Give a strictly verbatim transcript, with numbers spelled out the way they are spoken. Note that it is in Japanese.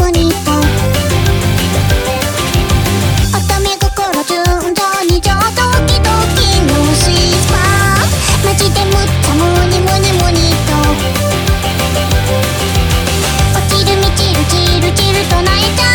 モニと乙女心順調に上ドキドキのスイスパーマジでむっちゃモニモニモニと落ちるみちるちるちると泣いちゃう